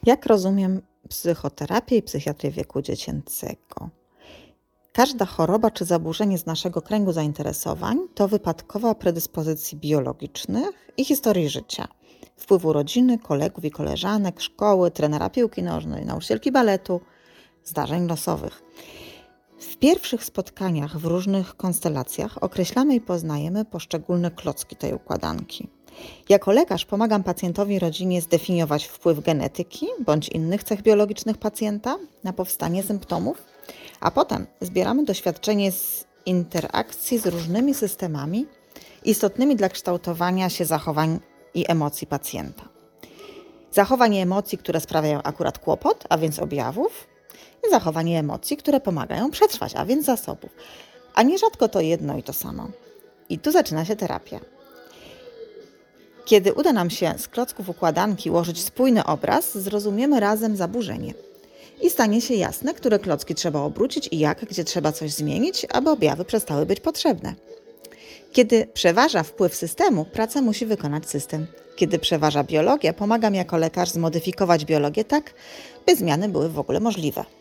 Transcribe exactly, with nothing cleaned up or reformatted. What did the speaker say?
Jak rozumiem psychoterapię i psychiatrię wieku dziecięcego? Każda choroba czy zaburzenie z naszego kręgu zainteresowań to wypadkowa predyspozycji biologicznych i historii życia, wpływu rodziny, kolegów i koleżanek, szkoły, trenera piłki nożnej, nauczycielki baletu, zdarzeń losowych. W pierwszych spotkaniach w różnych konstelacjach określamy i poznajemy poszczególne klocki tej układanki. Jako lekarz pomagam pacjentowi i rodzinie zdefiniować wpływ genetyki bądź innych cech biologicznych pacjenta na powstanie symptomów, a potem zbieramy doświadczenie z interakcji z różnymi systemami istotnymi dla kształtowania się zachowań i emocji pacjenta. Zachowań i emocji, które sprawiają akurat kłopot, a więc objawów, i zachowań i emocji, które pomagają przetrwać, a więc zasobów. A nierzadko to jedno i to samo. I tu zaczyna się terapia. Kiedy uda nam się z klocków układanki ułożyć spójny obraz, zrozumiemy razem zaburzenie. I stanie się jasne, które klocki trzeba obrócić i jak, gdzie trzeba coś zmienić, aby objawy przestały być potrzebne. Kiedy przeważa wpływ systemu, pracę musi wykonać system. Kiedy przeważa biologia, pomagam jako lekarz zmodyfikować biologię tak, by zmiany były w ogóle możliwe.